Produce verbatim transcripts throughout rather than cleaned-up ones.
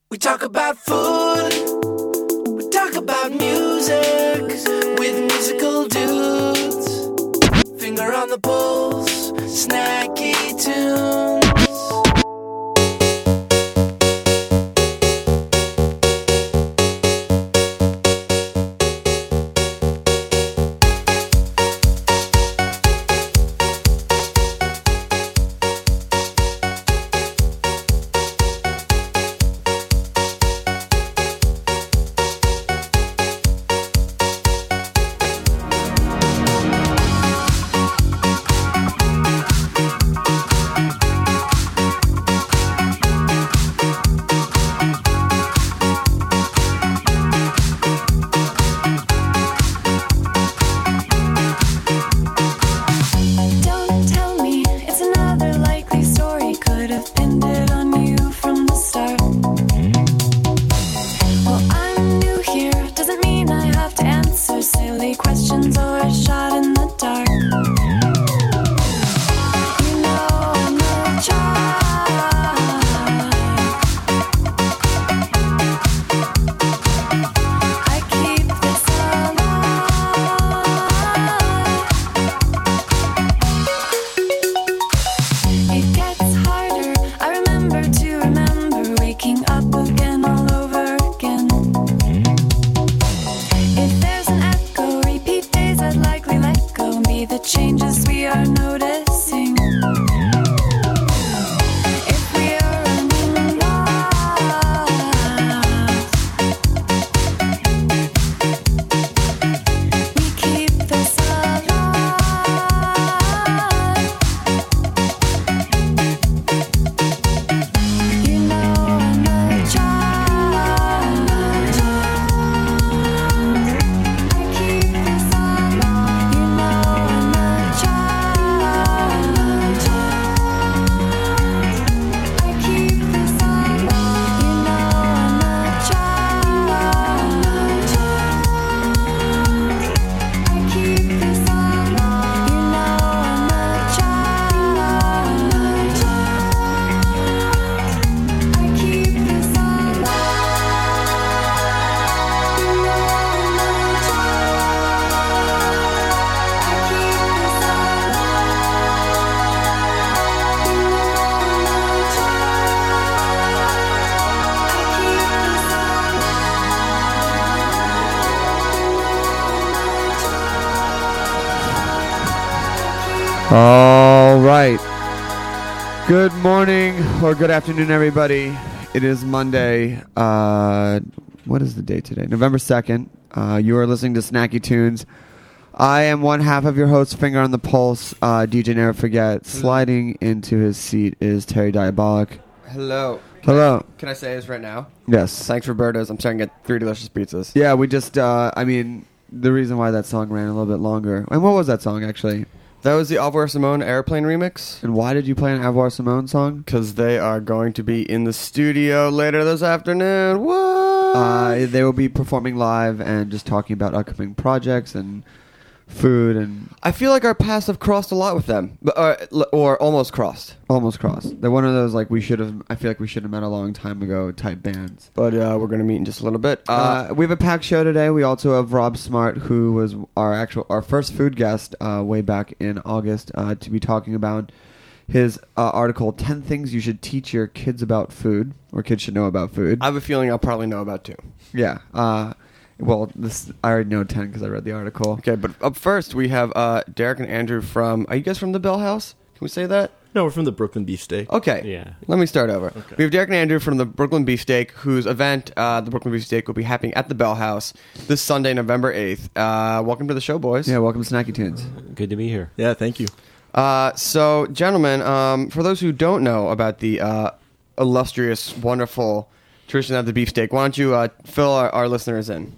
We talk about food, we talk about music with musical dudes. Finger on the pulse, snacky tunes. All right. Good morning or good afternoon, everybody. It is Monday. Uh, what is the date today? November second. Uh, you are listening to Snacky Tunes. I am one half of your host, Finger on the Pulse, uh, D J Never Forget. Sliding into his seat is Terry Diabolic. Hello. Can Hello. I, can I say this right now? Yes. Thanks, Roberto's. I'm starting to get three delicious pizzas. Yeah, we just, uh, I mean, the reason why that song ran a little bit longer. And what was that song, actually? That was the Alvaro Simone Airplane remix. And why did you play an Alvaro Simone song? Because they are going to be in the studio later this afternoon. What? Uh, they will be performing live and just talking about upcoming projects and food and I feel like our paths have crossed a lot with them, but uh, or almost crossed. almost crossed. They're one of those like we should have. I feel like we should have met a long time ago type bands. But uh, we're going to meet in just a little bit. Uh, Uh, we have a packed show today. We also have Rob Smart, who was our actual our first food guest uh, way back in August, uh, to be talking about his uh, article ten things you should teach your kids about food, or kids should know about food. I have a feeling I'll probably know about two. Yeah. Uh, well, this I already know ten because I read the article. Okay, but up first we have uh, Derek and Andrew from. Are you guys from the Bell House? Can we say that? No, we're from the Brooklyn Beefsteak. Okay. Yeah. Let me start over. Okay. We have Derek and Andrew from the Brooklyn Beefsteak, whose event, uh, the Brooklyn Beefsteak, will be happening at the Bell House this Sunday, November eighth. Uh, welcome to the show, boys. Yeah. Welcome to Snacky Tunes. Good to be here. Yeah, thank you. Uh, so, gentlemen, um, for those who don't know about the uh, illustrious, wonderful tradition of the beefsteak, why don't you uh, fill our, our listeners in?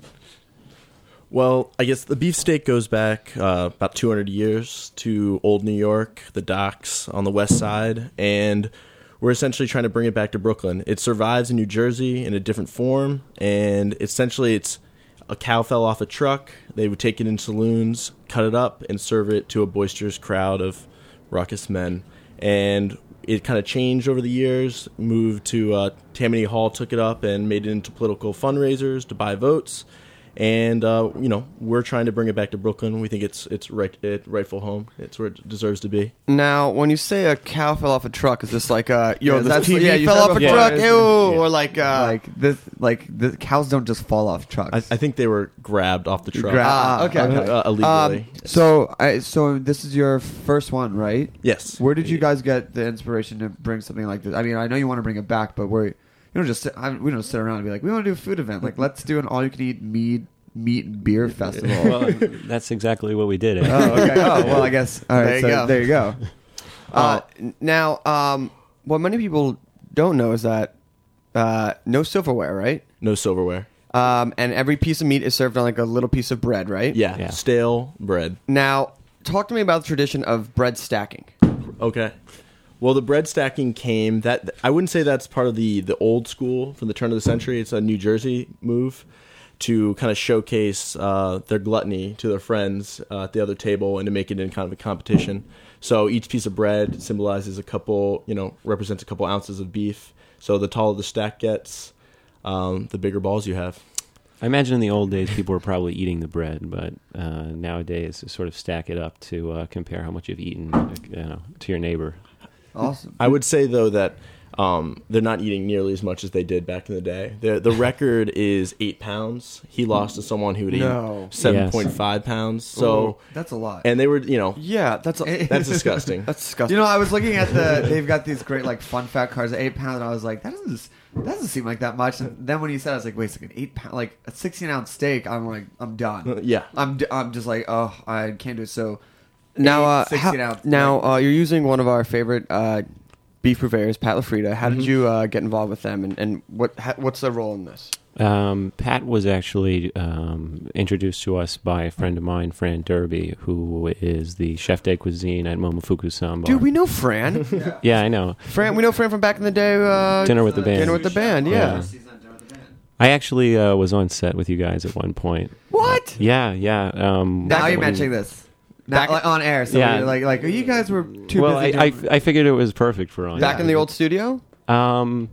Well, I guess the beefsteak goes back uh, about two hundred years to Old New York, the docks on the west side, and we're essentially trying to bring it back to Brooklyn. It survives in New Jersey in a different form, and essentially it's a cow fell off a truck. They would take it in saloons, cut it up, and serve it to a boisterous crowd of raucous men. And it kind of changed over the years. Moved to uh, Tammany Hall, took it up and made it into political fundraisers to buy votes. And uh, you know, we're trying to bring it back to Brooklyn. We think it's it's right it rightful home. It's where it deserves to be. Now, when you say a cow fell off a truck, is this like uh yo Yeah, this that's- T V yeah, you fell said off a before. truck, Yeah. ew, Yeah. or like uh like this, like the cows don't just fall off trucks. I, I think they were grabbed off the truck Gra- Ah, ah, okay. okay. uh, illegally. Um, So, I, so this is your first one, right? yes. Where did you guys get the inspiration to bring something like this? I mean, I know you want to bring it back, but we're you don't just sit, I, we don't sit around and be like, we want to do a food event. Like, let's do an all-you-can-eat meat meat and beer festival. Well, that's exactly what we did. eh? oh, okay. Oh, well, I guess. All right. There you so go. There you go. Uh, n- now, um, what many people don't know is that uh, no silverware, right? No silverware. Um, and every piece of meat is served on like a little piece of bread, right? Yeah, Yeah. stale bread. Now, talk to me about the tradition of bread stacking. Okay. Well, the bread stacking came that I wouldn't say that's part of the the old school from the turn of the century. It's a New Jersey move to kind of showcase uh, their gluttony to their friends uh, at the other table and to make it in kind of a competition. So each piece of bread symbolizes a couple, you know, represents a couple ounces of beef. So the taller the stack gets, um, the bigger balls you have. I imagine in the old days people were probably eating the bread, but uh, nowadays they sort of stack it up to uh, compare how much you've eaten, uh, you know, to your neighbor. Awesome. I would say though that um, they're not eating nearly as much as they did back in the day. The the record is eight pounds. He lost to someone who would No. eat seven point five pounds. So that's a lot. and they were, you know, Yeah, that's a, that's disgusting. that's disgusting. You know, I was looking at the. They've got these great like fun fact cards at eight pounds, and I was like, that doesn't that doesn't seem like that much. And then when you said, I was like, wait a second, eight pound, like a sixteen ounce steak. I'm like, I'm done. Yeah. I'm d- I'm just like, oh, I can't do it. So now, eight, uh, sixteen how- ounce. now uh, you're using one of our favorite uh, beef purveyors, Pat LaFrida. How did you uh, get involved with them, and, and what ha- what's their role in this? Um, Pat was actually um, introduced to us by a friend of mine, Fran Derby, who is the chef de cuisine at Momofuku Samba. Dude, we know Fran. yeah, I know. Fran, we know Fran from back in the day. Uh, Dinner with the band. Dinner with the band. Yeah. Yeah. I actually uh, was on set with you guys at one point. What? Yeah, yeah. Um, now you're when- mentioning this. Now, Back- like, on air. So Yeah. you're like, like you guys were too Well, I, busy. I, doing- I figured it was perfect for on. Back in the old studio. Um,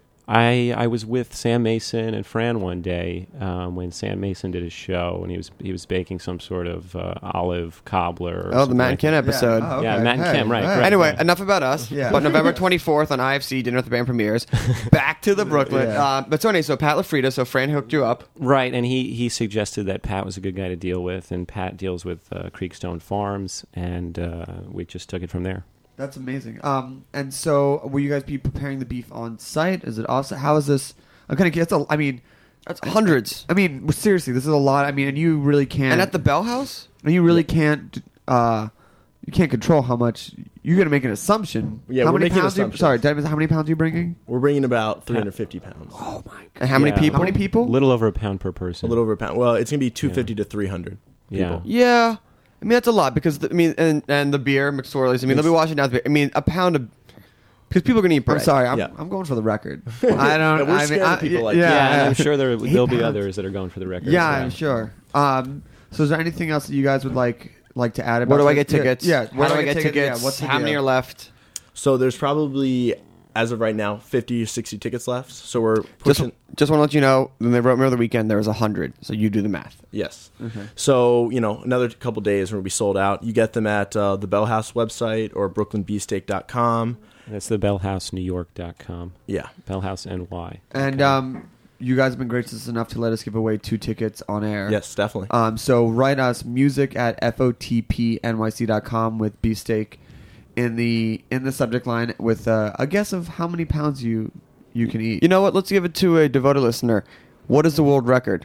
I I was with Sam Mason and Fran one day um, when Sam Mason did his show, and he was he was baking some sort of uh, olive cobbler. Or Oh, the something Matt and like Ken that. episode. Yeah. Oh, Yeah, okay. Matt and Hey, Kim, right? hey. correct, Anyway, yeah. enough about us. Yeah. But November twenty-fourth on I F C, Dinner with the Band premieres. Back to the Brooklyn. Yeah. Uh, but so anyway, so Pat LaFrida, so Fran hooked you up. Right, and he, he suggested that Pat was a good guy to deal with, and Pat deals with uh, Creekstone Farms, and uh, we just took it from there. That's amazing. Um, and so will you guys be preparing the beef on site? Is it also how is this? I'm kind of curious. That's a, I mean, That's hundreds. I mean, seriously, this is a lot. I mean, and you really can't. And at the Bell House? and you really can't. Uh, you can't control how much. You're gonna make an assumption. Yeah, how we're many making pounds? You, assumptions. sorry, Dennis, how many pounds are you bringing? We're bringing about three hundred fifty pounds. Oh my god! And how many Yeah. people? How many people? A little over a pound per person. A little over a pound. Well, it's going to be two hundred fifty to three hundred Yeah. people. Yeah. I mean, that's a lot because, the, I mean, and, and the beer, McSorley's. I mean, they'll be washing down the beer. I mean, a pound of. Because people are going to eat bread. I'm sorry. I'm, Yeah. I'm going for the record. I don't. Yeah, we're I mean, scared I, of people like yeah, Yeah, and yeah. I'm sure there Eight there'll be pounds. others that are going for the record. Yeah, as well. I'm sure. Um, so is there anything else that you guys would like like to add about? Where do I this? get tickets? Yeah. yeah. Where do I get tickets? Yeah, what's the how many deal? are left? So there's probably, as of right now, fifty or sixty tickets left. So we're Just, pushing. just want to let you know, when they wrote me over the weekend, there was one hundred. So you do the math. Yes. So, you know, another couple days we'll be sold out. You get them at uh, the Bell House website or brooklyn beefsteak dot com. That's the bellhouse new york dot com. Yeah. Bellhouse N Y. And um, you guys have been gracious enough to let us give away two tickets on air. Yes, definitely. Um, so write us music at f o t p n y c dot com with beefsteak in the in the subject line with uh, a guess of how many pounds you you can eat. You know what? Let's give it to a devoted listener. What is the world record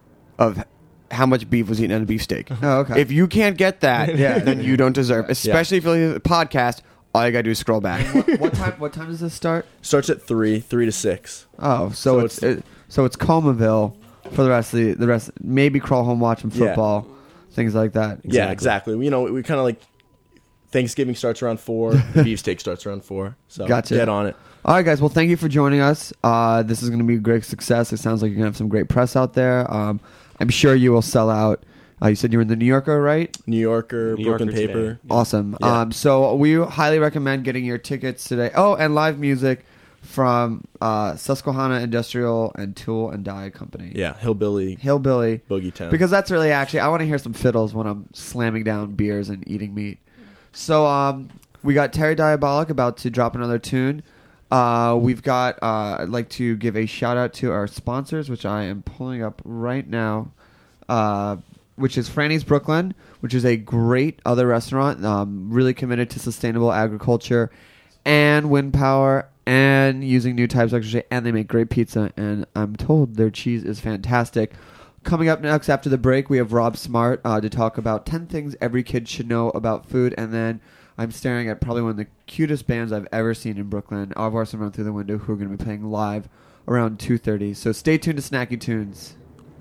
of how much beef was eaten on a beefsteak? Oh, okay. If you can't get that, Yeah. then you don't deserve. Especially if you listen to the podcast, all you gotta do is scroll back. what, what time? What time does this start? Starts at three, three to six. Oh, so, So it's, it's- it, so it's Comaville for the rest of the the rest. Maybe crawl home watching Yeah. football, things like that. Yeah, exactly. You know, we kind of like Thanksgiving starts around four, beefsteak starts around four. So Gotcha. get on it. All right, guys. Well, thank you for joining us. Uh, this is going to be a great success. It sounds like you're going to have some great press out there. Um, I'm sure you will sell out Uh, you said you were in the New Yorker, right? New Yorker, New Brooklyn Yorker Paper. today. Awesome. Yeah. Um, so we highly recommend getting your tickets today. Oh, and live music from uh, Susquehanna Industrial and Tool and Die Company. Yeah, Hillbilly, Hillbilly. Boogie Town. Because that's really actually, I want to hear some fiddles when I'm slamming down beers and eating meat. So um, we got Terry Diabolic about to drop another tune. Uh, we've got, uh, I'd like to give a shout out to our sponsors, which I am pulling up right now, uh, which is Franny's Brooklyn, which is a great other restaurant, um, really committed to sustainable agriculture and wind power and using new types of electricity, and they make great pizza, and I'm told their cheese is fantastic. Coming up next after the break, we have Rob Smart uh, to talk about ten things every kid should know about food, and then I'm staring at probably one of the cutest bands I've ever seen in Brooklyn, Au revoir, Run Through the Window, who are going to be playing live around two thirty. So stay tuned to Snacky Tunes.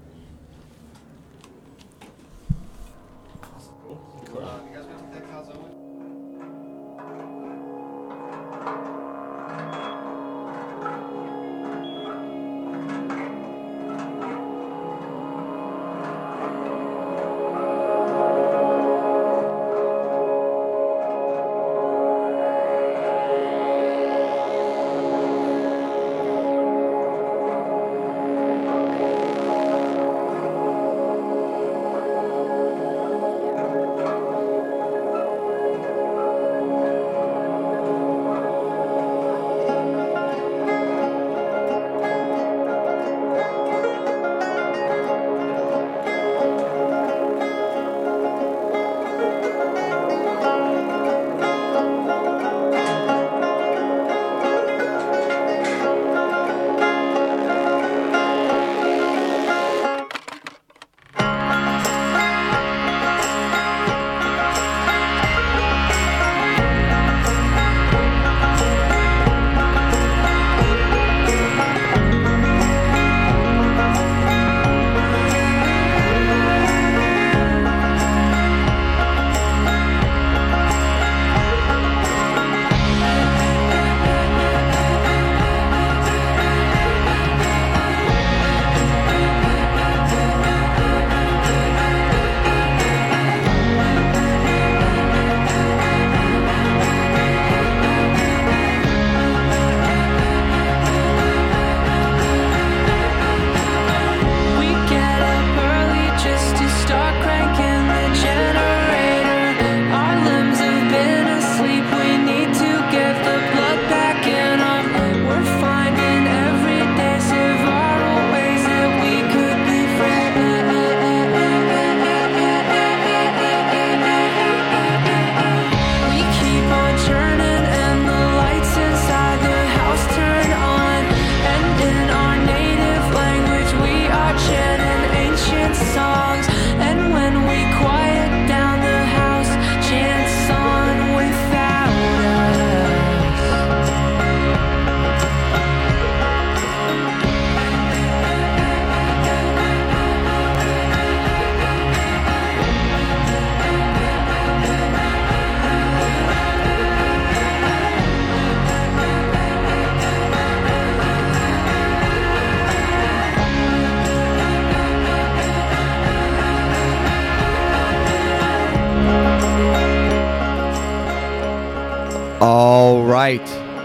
All right.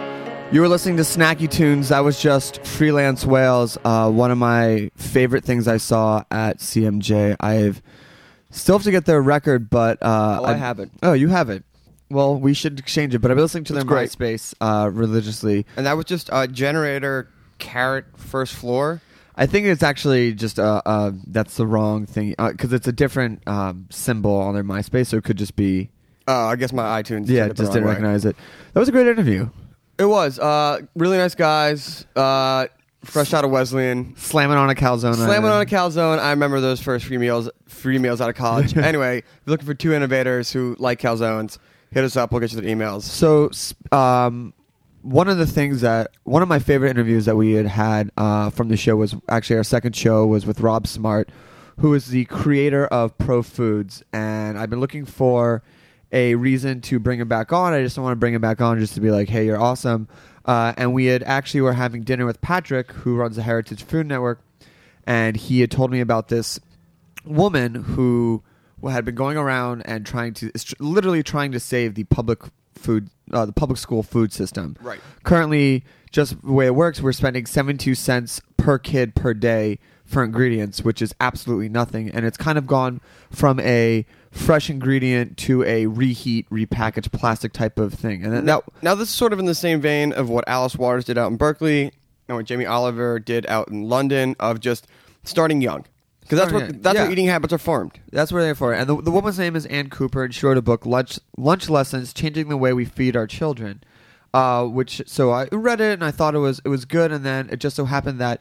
You were listening to Snacky Tunes. That was just Freelance Whales, uh, one of my favorite things I saw at C M J. I've still have to get their record, but... Uh, Oh, I have it. Oh, you have it. Well, we should exchange it, but I've been listening to That's their great. MySpace uh, religiously. And that was just a generator carrot first floor. I think it's actually just uh, uh that's the wrong thing because it's a different um, symbol on their MySpace, so it could just be Oh, I guess my iTunes. yeah, took it the just wrong didn't way. recognize it. That was a great interview. It was uh, really nice guys. Uh, fresh out of Wesleyan, Slamming on a calzone. slamming on a calzone. I remember those first free meals, free meals out of college. Anyway, if you're looking for two innovators who like calzones, hit us up. We'll get you their emails. So, um, one of the things that one of my favorite interviews that we had had uh, from the show was actually our second show was with Rob Smart, who is the creator of Pro Foods, and I've been looking for a reason to bring him back on. I just don't want to bring him back on just to be like, hey, you're awesome. Uh, and we had actually were having dinner with Patrick, who runs the Heritage Food Network, and he had told me about this woman who had been going around and trying to, is tr- literally trying to save the public food, uh, the public school food system. Right. Currently, just the way it works, we're spending seventy-two cents per kid per day for ingredients, which is absolutely nothing. And it's kind of gone from a fresh ingredient to a reheat, repackaged plastic type of thing. And that, Now, now this is sort of in the same vein of what Alice Waters did out in Berkeley and what Jamie Oliver did out in London of just starting young. Because that's Starting where young, that's yeah. where eating habits are formed. That's where they're for. And the, the woman's name is Ann Cooper, and she wrote a book, Lunch, Lunch Lessons, Changing the Way We Feed Our Children. Uh, which so I read it and I thought it was it was good, and then it just so happened that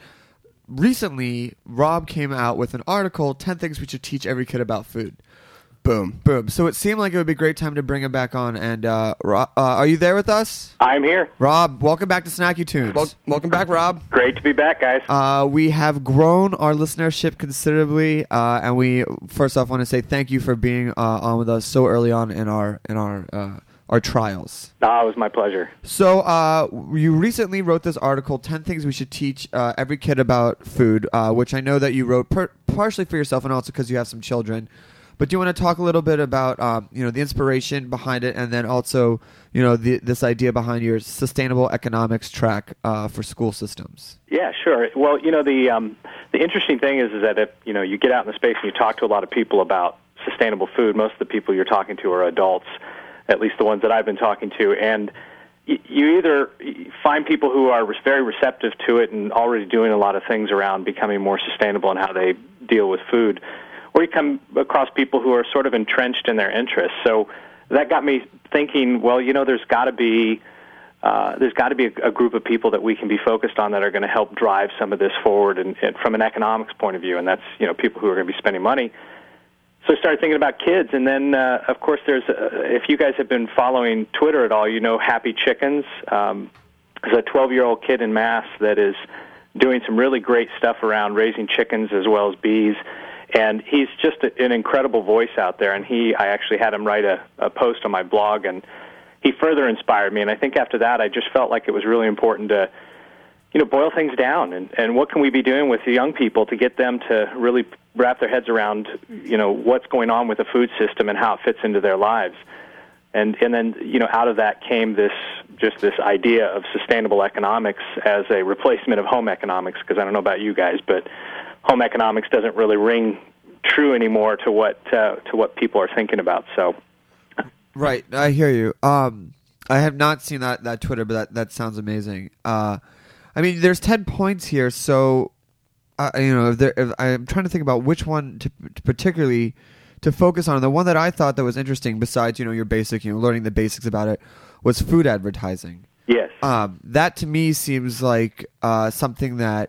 recently Rob came out with an article, ten Things We Should Teach Every Kid About Food. Boom. Boom. So it seemed like it would be a great time to bring him back on. And uh, Rob, uh, are you there with us? I'm here. Rob, welcome back to Snacky Tunes. Wel- welcome back, Rob. Great to be back, guys. Uh, we have grown our listenership considerably, uh, and we first off want to say thank you for being uh, on with us so early on in our in our uh, our trials. Ah, it was my pleasure. So uh, you recently wrote this article, ten Things We Should Teach uh, Every Kid About Food, uh, which I know that you wrote per- partially for yourself and also because you have some children. But do you want to talk a little bit about um, you know the inspiration behind it, and then also you know the, this idea behind your sustainable economics track uh, for school systems? Yeah, sure. Well, you know, the um, the interesting thing is, is that if you know you get out in the space and you talk to a lot of people about sustainable food, most of the people you're talking to are adults, at least the ones that I've been talking to, and y- you either find people who are very receptive to it and already doing a lot of things around becoming more sustainable in how they deal with food, or you come across people who are sort of entrenched in their interests. So that got me thinking, well, you know, there's got to be uh, there's got to be a, a group of people that we can be focused on that are going to help drive some of this forward, and, and from an economics point of view, and that's you know people who are going to be spending money. So I started thinking about kids, and then uh, of course there's uh, if you guys have been following Twitter at all, you know Happy Chickens. Um, there's a twelve-year-old kid in Mass that is doing some really great stuff around raising chickens as well as bees. And he's just a, an incredible voice out there. And he, I actually had him write a, a post on my blog, and he further inspired me. And I think after that, I just felt like it was really important to, you know, boil things down. And, and what can we be doing with the young people to get them to really wrap their heads around, you know, what's going on with the food system and how it fits into their lives. And and then, you know, out of that came this just this idea of sustainable economics as a replacement of home economics, because I don't know about you guys, but home economics doesn't really ring true anymore to what uh, to what people are thinking about. So, right, I hear you. Um, I have not seen that, that Twitter, but that, that sounds amazing. Uh, I mean, there's ten points here, so uh, you know, if there, if I'm trying to think about which one to, to particularly to focus on. The one that I thought that was interesting, besides you know your basic, you know, learning the basics about it, was food advertising. yes. Um, that to me seems like uh, something that.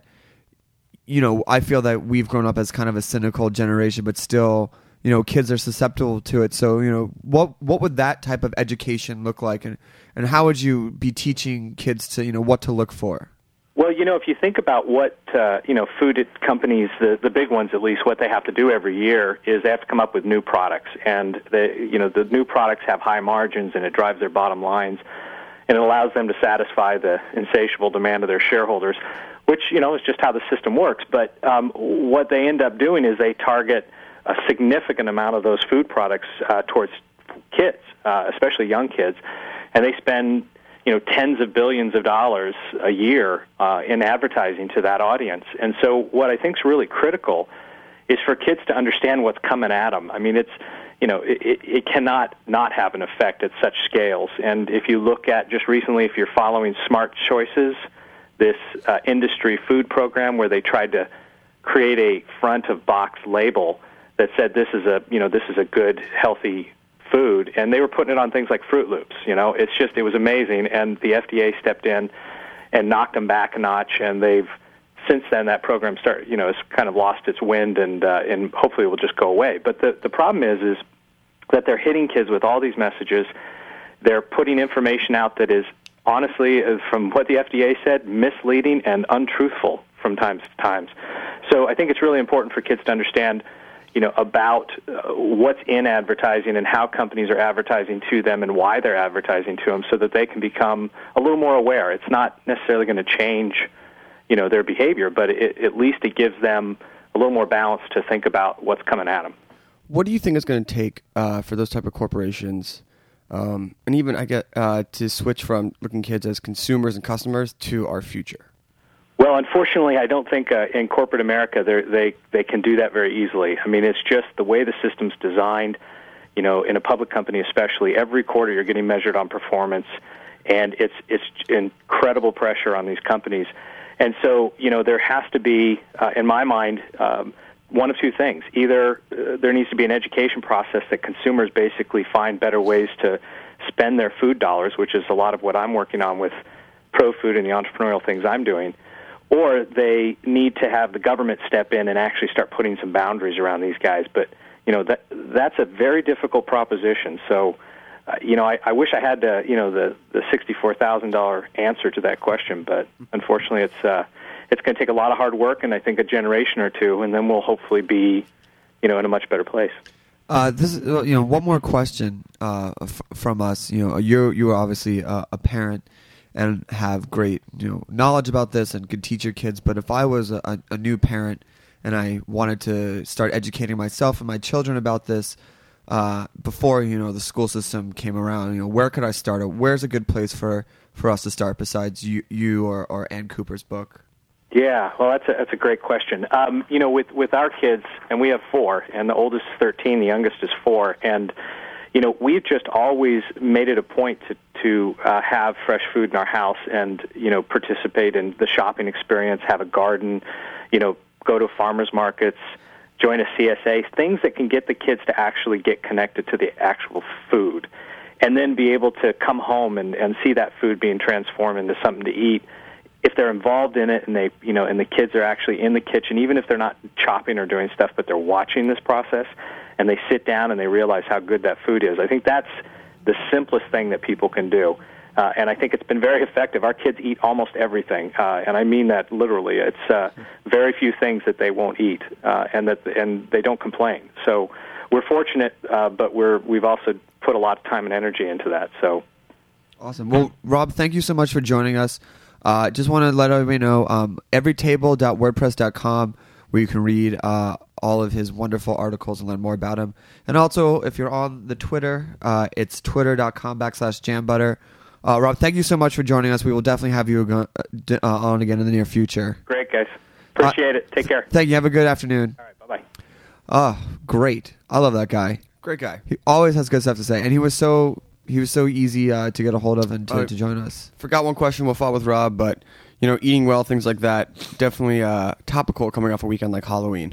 You know, I feel that we've grown up as kind of a cynical generation, but still, you know, kids are susceptible to it. So, you know, what what would that type of education look like, and and how would you be teaching kids to, you know, what to look for? Well, you know, if you think about what, uh, you know, food companies, the, the big ones at least, what they have to do every year is they have to come up with new products. And, they, you know, the new products have high margins, and it drives their bottom lines, and it allows them to satisfy the insatiable demand of their shareholders, which, you know, is just how the system works. But um, what they end up doing is they target a significant amount of those food products uh, towards kids, uh, especially young kids, and they spend, you know, tens of billions of dollars a year uh, in advertising to that audience. And so what I think is really critical is for kids to understand what's coming at them. I mean, it's, you know, it, it, it cannot not have an effect at such scales. And if you look at just recently, if you're following Smart Choices, this uh, industry food program where they tried to create a front-of-box label that said this is a, you know, this is a good, healthy food, and they were putting it on things like Fruit Loops. You know, it's just, it was amazing, and the F D A stepped in and knocked them back a notch, and they've, since then, that program start, you know, has kind of lost its wind, and uh, and hopefully it will just go away. But the the problem is, is that they're hitting kids with all these messages. They're putting information out that is, honestly, from what the F D A said, misleading and untruthful from time to times. So I think it's really important for kids to understand, you know, about uh, what's in advertising and how companies are advertising to them and why they're advertising to them, so that they can become a little more aware. It's not necessarily going to change, you know, their behavior, but it, at least it gives them a little more balanced to think about what's coming at them. What do you think it's going to take uh, for those type of corporations, um, and even I get uh, to switch from looking kids as consumers and customers to our future? Well, unfortunately, I don't think uh, in corporate America they they can do that very easily. I mean, it's just the way the system's designed. You know, in a public company especially, every quarter you're getting measured on performance, and it's it's incredible pressure on these companies. And so, you know, there has to be, uh, in my mind, um, one of two things. Either uh, there needs to be an education process that consumers basically find better ways to spend their food dollars, which is a lot of what I'm working on with ProFood and the entrepreneurial things I'm doing, or they need to have the government step in and actually start putting some boundaries around these guys. But, you know, that that's a very difficult proposition. So, uh, you know, I, I wish I had, uh, you know, the, the sixty-four thousand dollars answer to that question, but unfortunately it's uh, it's going to take a lot of hard work and I think a generation or two, and then we'll hopefully be, you know, in a much better place. Uh, this is, you know, one more question uh, f- from us. You know, you you are obviously uh, a parent and have great, you know, knowledge about this and can teach your kids. But if I was a, a new parent and I wanted to start educating myself and my children about this uh, before, you know, the school system came around, you know, where could I start? Or where's a good place for, for us to start besides you, you or, or Ann Cooper's book? Yeah, well, that's a, that's a great question. Um, you know, with, with our kids, and we have four, and the oldest is thirteen, the youngest is four, and, you know, we've just always made it a point to, to uh, have fresh food in our house and, you know, participate in the shopping experience, have a garden, you know, go to farmers markets, join a C S A, things that can get the kids to actually get connected to the actual food, and then be able to come home and, and see that food being transformed into something to eat. If they're involved in it and they, you know, and the kids are actually in the kitchen, even if they're not chopping or doing stuff, but they're watching this process, and they sit down and they realize how good that food is. I think that's the simplest thing that people can do, uh, and I think it's been very effective. Our kids eat almost everything, uh, and I mean that literally. It's uh, very few things that they won't eat, uh, and that and they don't complain. So we're fortunate, uh, but we're we've also put a lot of time and energy into that. So awesome. Well, Rob, thank you so much for joining us. Uh, just want to let everybody know, um, everytable dot wordpress dot com, where you can read uh, all of his wonderful articles and learn more about him. And also, if you're on the Twitter, uh, it's twitter.com backslash jambutter. Uh, Rob, thank you so much for joining us. We will definitely have you go- uh, on again in the near future. Great, guys. Appreciate uh, it. Take care. Thank you. Have a good afternoon. All right, bye-bye. Oh, great. I love that guy. Great guy. He always has good stuff to say. And he was so... He was so easy uh, to get a hold of and to, uh, to join us. Forgot one question we'll follow with Rob, but, you know, eating well, things like that, definitely uh, topical coming off a weekend like Halloween.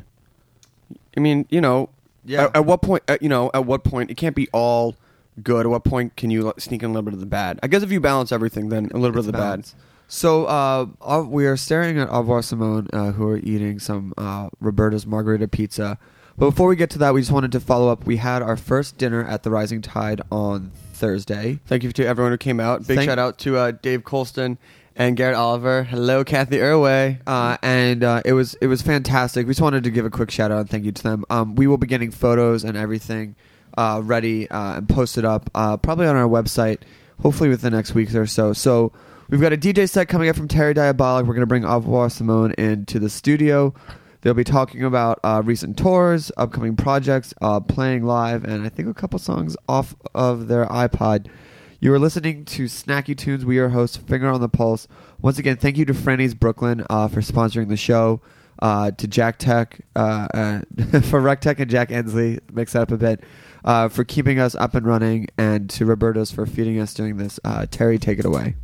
I mean, you know, Yeah. at, at what point, at, you know, at what point, it can't be all good. At what point can you sneak in a little bit of the bad? I guess if you balance everything, then a little bit of the balance. bad. So uh, uh, we are staring at Au revoir Simone, uh, who are eating some uh, Roberta's Margarita Pizza. But before we get to that, we just wanted to follow up. We had our first dinner at the Rising Tide on Thursday. Thank you to everyone who came out. Big Thank- shout out to uh, Dave Colston and Garrett Oliver. Hello, Kathy Irway. Uh, and uh, it was it was fantastic. We just wanted to give a quick shout out and thank you to them. Um, we will be getting photos and everything uh, ready uh, and posted up uh, probably on our website, hopefully within the next week or so. So we've got a D J set coming up from Terry Diabolic. We're going to bring Au revoir Simone into the studio. They'll be talking about uh, recent tours, upcoming projects, uh, playing live, and I think a couple songs off of their iPod. You are listening to Snacky Tunes. We are your hosts, Finger on the Pulse. Once again, thank you to Frenny's Brooklyn uh, for sponsoring the show, uh, to Jack Tech, uh, uh, for Rec Tech and Jack Ensley, mix that up a bit, uh, for keeping us up and running, and to Roberto's for feeding us doing this. Uh, Terry, take it away.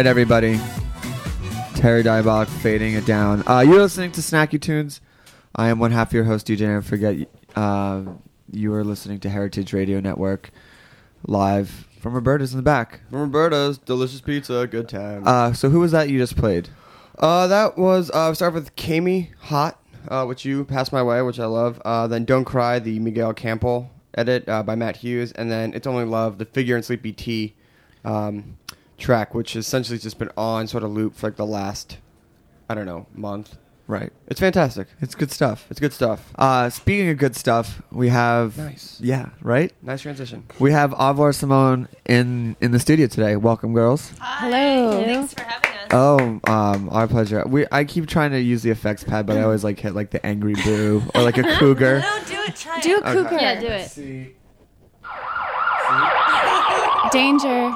right, everybody. Terry Diebach fading it down. Uh, you're listening to Snacky Tunes. I am one half of your host, D J. And forget uh, you are listening to Heritage Radio Network live from Roberta's in the back. From Roberta's, delicious pizza, good time. Uh, so who was that you just played? Uh, that was, uh, start with Kami, Hot, uh, which you passed my way, which I love. Uh, then Don't Cry, the Miguel Campo edit uh, by Matt Hughes. And then It's Only Love, the Figure and Sleepy T um, track, which has essentially just been on sort of loop for like the last, I don't know, month. Right. It's fantastic. It's good stuff. It's good stuff. Uh, speaking of good stuff, we have... Nice. Yeah, right? Nice transition. We have Avoir Simone in, in the studio today. Welcome, girls. Hello. Thanks for having us. Oh, um, our pleasure. We I keep trying to use the effects pad, but I always like hit like the angry boo or like a cougar. No, do it. Try Do a it. cougar. Yeah, do it. See. Danger.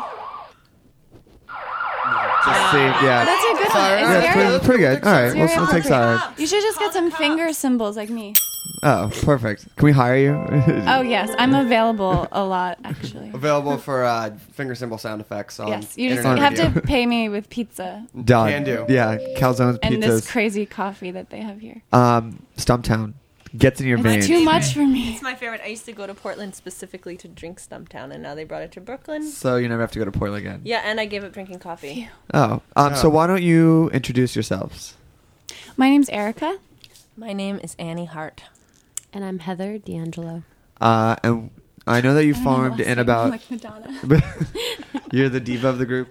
Just see. Yeah. That's a good one. Sorry. It's Yeah, very- pretty, pretty good. All right, we'll, very we'll take appropriate. side. You should just Call get some the finger cops. symbols like me. Oh, perfect. Can we hire you? Oh, yes. I'm available a lot, actually. Available for uh, finger symbol sound effects on Yes. You just internet have video. to pay me with pizza Done. Can do. Yeah, calzones, and this pizzas. crazy coffee that they have here. Um, Stumptown gets in your veins. It's too much for me. It's my favorite. I used to go to Portland specifically to drink Stumptown, and now they brought it to Brooklyn. So you never have to go to Portland again. Yeah, and I gave up drinking coffee. Oh, um, so Oh. why don't you introduce yourselves? My name's Erica. My name is Annie Hart. And I'm Heather D'Angelo. Uh, and I know that you I don't know formed last in name. about. I'm like Madonna. You're the diva of the group.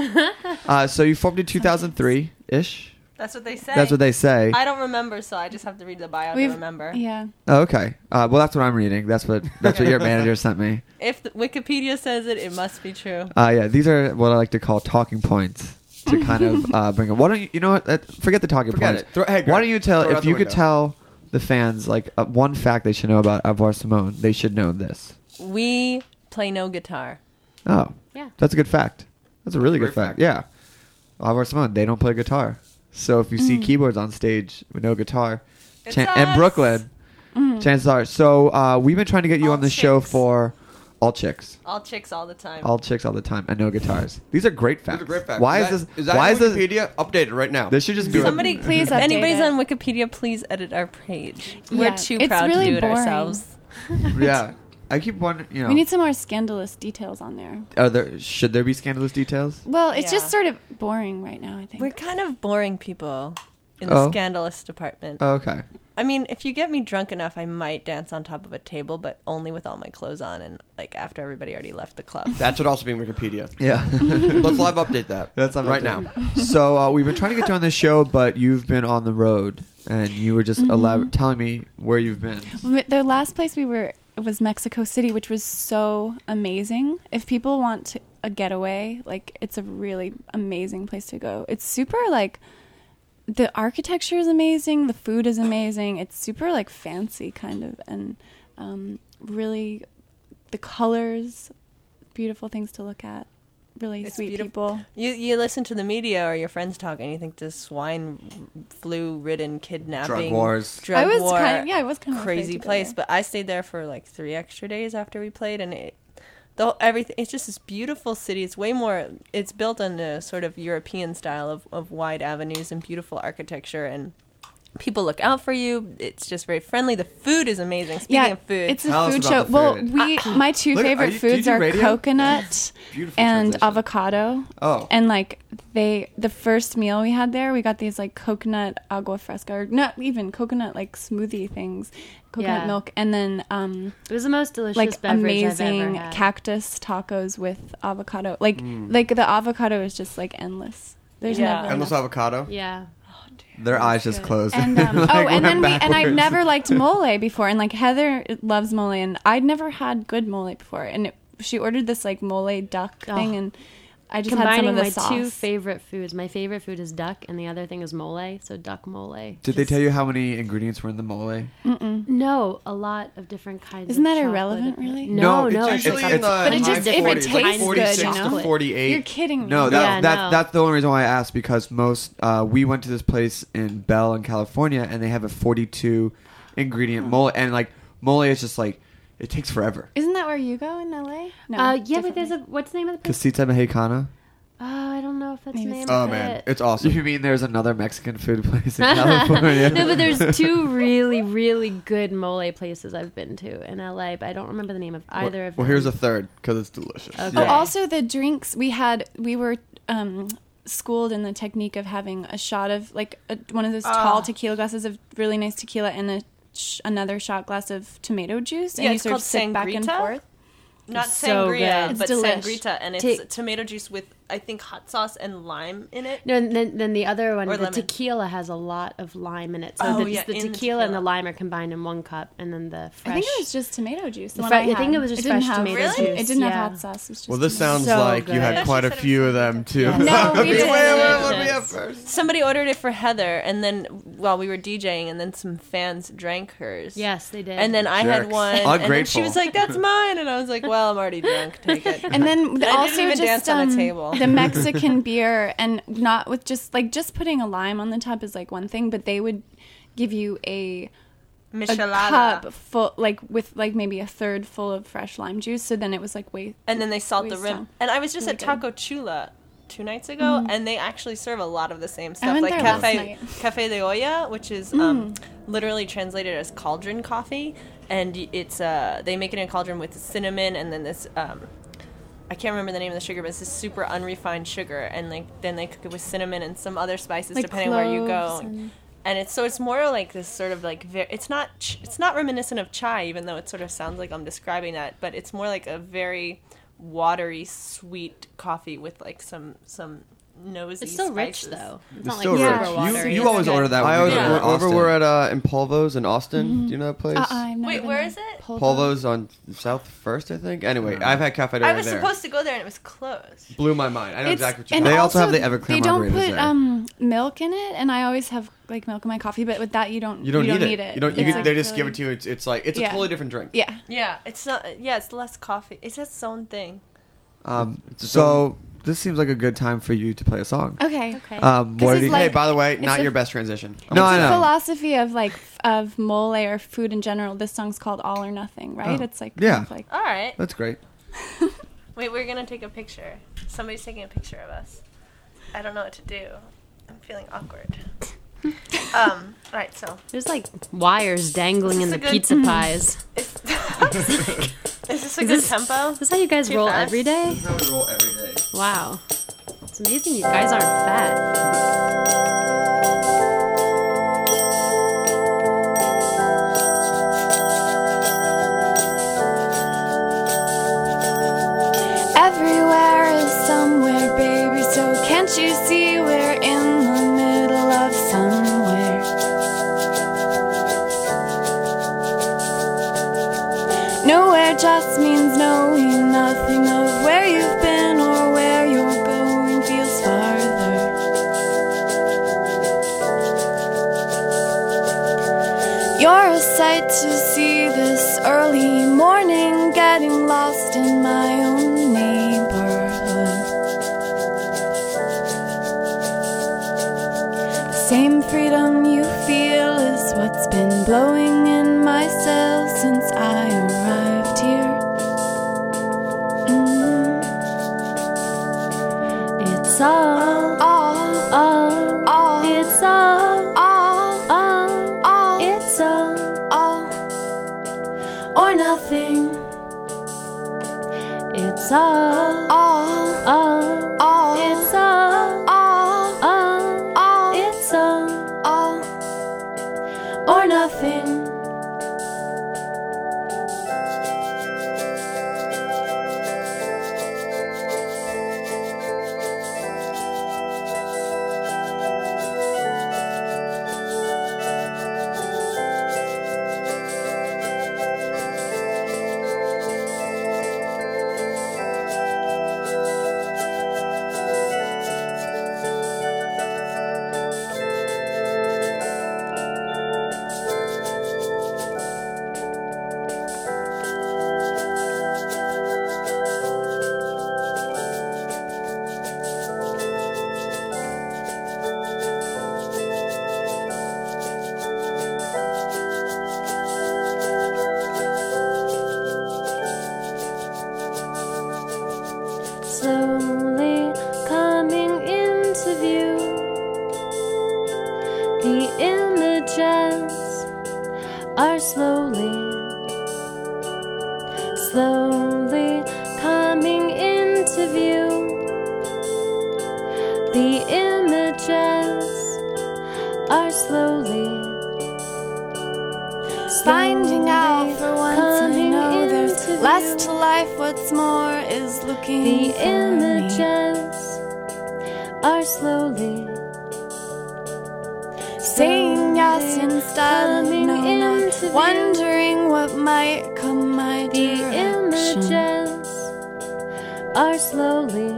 Uh, so you formed in two thousand three ish. That's what they say. That's what they say. I don't remember, so I just have to read the bio We've- to remember. Yeah. Oh, okay. Uh, well, that's what I'm reading. That's what that's what your manager sent me. If the Wikipedia says it, it must be true. Uh, yeah, these are what I like to call talking points to kind of uh, bring up. Why don't you? You know what? Uh, forget the talking Forget points. it. Throw- hey, Why Greg, don't you tell? throw it out If the you could window. tell the fans like uh, one fact they should know about Avoir Simone, they should know this. We play no guitar. Oh, Yeah. that's a good fact. That's a really Great good fact. fact. Yeah, Avoir Simone, they don't play guitar. So if you see keyboards on stage with no guitar, It's chan- and us. Brooklyn, chances are. So uh, we've been trying to get you All on the show chicks. for all chicks. All chicks all the time. All chicks all the time, and no guitars. These are great facts. These are great facts. Why is is, that, this? Is that why on is this? Wikipedia? Update it right now. This should just be Somebody, Please if update anybody's it. on Wikipedia, please edit our page. We're Yeah, too it's proud really to do it boring. ourselves. Yeah, I keep wondering. You know, We need some more scandalous details on there. are there should there be scandalous details? Well, it's Yeah. just sort of boring right now, I think. We're kind of boring people in the Oh. scandalous department. Oh, okay. I mean, if you get me drunk enough, I might dance on top of a table, but only with all my clothes on and like after everybody already left the club. That should also be in Wikipedia. Yeah. Let's live update that. That's on right my now. thing. So uh, we've been trying to get you on this show, but you've been on the road, and you were just elab- telling me where you've been. W- The last place we were was Mexico City, which was so amazing. If people want to, a getaway, like it's a really amazing place to go. It's super like the architecture is amazing, the food is amazing. It's super like fancy kind of, and um, really the colors, beautiful things to look at. Really It's sweet beautiful. people. You you listen to the media or your friends talk, and you think this swine flu-ridden kidnapping, Drug wars. drug I was war, kind of, yeah, I was kind of afraid crazy to go place. there. But I stayed there for like three extra days after we played, and it, the whole- everything. It's just this beautiful city. It's way more. It's built on a sort of European style of of wide avenues and beautiful architecture, and people look out for you. It's just very friendly. The food is amazing. Speaking yeah, of food, it's a Tell us food about show. the Well, food. we my two Look, are favorite you- do you foods do are radio? coconut Beautiful and transition. avocado. Oh. And like they, the first meal we had there, we got these like coconut agua fresca, or not even coconut like smoothie things, coconut Yeah. milk, and then um It was the most delicious like beverage I've ever amazing had. cactus tacos with avocado. Like like the avocado is just like endless. There's Yeah. never Endless enough. avocado. Yeah. Their eyes just closed. And um, Like, oh, and went then we and I've backwards. never liked mole before, and like Heather loves mole, and I'd never had good mole before, and it, she ordered this like mole duck Oh. thing, and I just had some Combining of the my sauce. two favorite foods. My favorite food is duck, and the other thing is mole. So duck mole. Did they tell you how many ingredients were in the mole? No, a lot of different kinds. Isn't of that chocolate. irrelevant, really? No, it's no. usually like in the But it high just- if it forties, like tastes good, forty-six you to know? forty-eight. You're kidding me. No, that, Yeah, that no. that's the only reason why I asked, because most uh, we went to this place in Bell in California, and they have a forty-two ingredient mole, and like mole is just like it takes forever. Isn't that where you go in L A? No. Uh, yeah, but there's differently. a what's the name of the place? Casita Mexicana. Oh, I don't know if that's the Maybe name it's- Oh of man, it. it's awesome. You mean there's another Mexican food place in California? No, but there's two really, really good mole places I've been to in L A, but I don't remember the name of either well, of them. well, here's a third because it's delicious. Okay. Oh, Yeah. also the drinks we had, we were um, schooled in the technique of having a shot of like a, one of those tall Ah. tequila glasses of really nice tequila and a sh- another shot glass of tomato juice, and Yeah, you it's sort of called sit back and sangrita. forth. Not It's so sangria, good. It's but delish. sangrita, and it's Ta- tomato juice with I think hot sauce and lime in it. No, and then, then the other one, Or the lemon. tequila has a lot of lime in it. So Oh, the, yeah, the in the tequila and the tequila. lime are combined in one cup, and then the fresh. I think it was just tomato juice. The The one fre- I, I think had. it was just didn't fresh have, tomato Really? juice. It didn't yeah. have hot sauce. It was just Well, this tomato. sounds So like you good. had Yeah, quite she a said it few was of them too. Yeah. No, we Wait, didn't. wait, what did we Yes. have first? Somebody ordered it for Heather, and then while we were DJing, and then some fans drank hers. Yes, they did. And then I had Jerks. one, and then she Ungrateful. was like, "That's mine," and I was like, "Well, I'm already drunk. Take it." And then the- I didn't also even just dance on a um, table. the Mexican beer, and not with just like just putting a lime on the top is like one thing, but they would give you a a Michelada. cup full, like with like maybe a third full of fresh lime juice. So then it was like way. And then they salt the Waste rim. time. And I was just Really at good. Taco Chula two nights ago, and they actually serve a lot of the same stuff, went like there last cafe night. cafe de olla, which is um, literally translated as cauldron coffee, and y- it's uh, they make it in a cauldron with cinnamon and then this. Um, I can't remember the name of the sugar, but it's this super unrefined sugar, and like then they cook it with cinnamon and some other spices Like depending where you go. cloves and- And it's so it's more like this sort of like very, it's not ch- it's not reminiscent of chai, even though it sort of sounds like I'm describing that, but it's more like a very watery sweet coffee with like some some nosy. it's still rich spices. though. It's, It's not still like rich. super You- watery. You It's always good. order that. I when always we order go in to Whenever Austin. we're at uh, in Polvo's in Austin, do you know that place? Uh, I've never Wait, been where there. is it? Polvo. Polvo's on South First, I think. Anyway, I've had cafe I was there. supposed to go there and it was closed. Blew my mind. I know It's- exactly what you're and talking They also have the also, Everclear They don't margaritas put there. um, milk in it, and I always have like milk in my coffee. But with that, you don't. You don't, need, need it. You don't. You It's, can, like, they just really- give it to you. It's, it's like it's a Yeah. totally different drink. Yeah. Yeah, it's not. Yeah, it's less coffee. It's its own thing. Um, It's its so this seems like a good time for you to play a song. Okay. Okay. Um, 'Cause what it's do you like- Hey, by the way, not a- your best transition. No, it's I a know. philosophy of like f- of mole or food in general. This song's called All or Nothing, right? Oh. It's like Yeah. kind of like All right. That's great. Wait, we're gonna take a picture. Somebody's taking a picture of us. I don't know what to do. I'm feeling awkward. um. All right. So There's like wires dangling in Is the this a good- pizza pies. is, is this a Is good this- tempo? Is this how you guys Too roll fast? every day? How we roll every day. Wow. It's amazing you guys aren't fat. everywhere is somewhere, baby. So can't you see we're in the middle of somewhere? Nowhere just means knowing nothing of where you've been or where you're going feels farther. You're a sight to see this early morning, getting lost in my own neighborhood. The same freedom you feel is what's been blowing in my cells since I arrived here. Mm. It's all, all, all, all. It's all, all, all, all. It's all, all, or nothing. It's all, all, all, all. It's all, all, all, all. It's all, all, or nothing. images are slowly, slowly coming into view. The images are slowly Finding out for once I coming know there's into view. less to life. What's more is looking The for me. images are slowly Saying yes instead of coming no, into not view. wondering what might come my The direction. images are slowly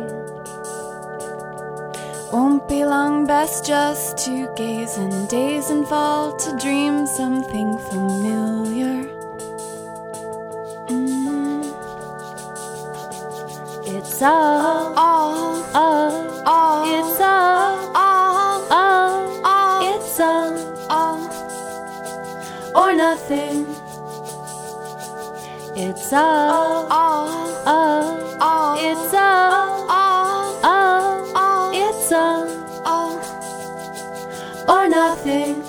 Won't be long, best just to gaze and daze and fall to dream something familiar. Mm. It's all, All, all, all, it's all, all, all, all, it's all, all, or nothing. It's all, all, all, all, it's all, all, all, all, it's all, all. or nothing.